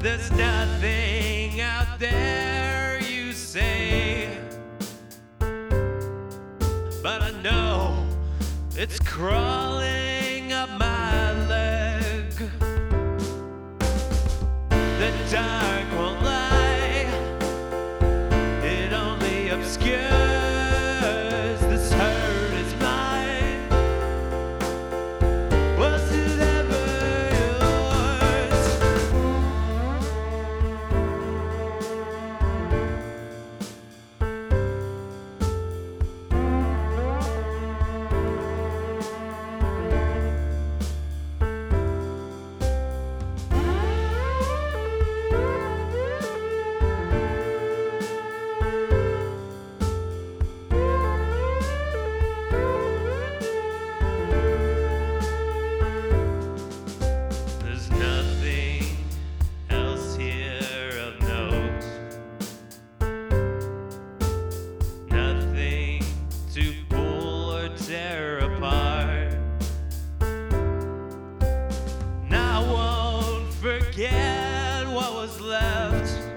There's nothing out there, you say, but I know it's crawling up my leg. The dark won't lie, it only obscures this hurt is mine. Was it ever yours? There's nothing else here of note, nothing to pull or tear apart. And I won't forget what was left.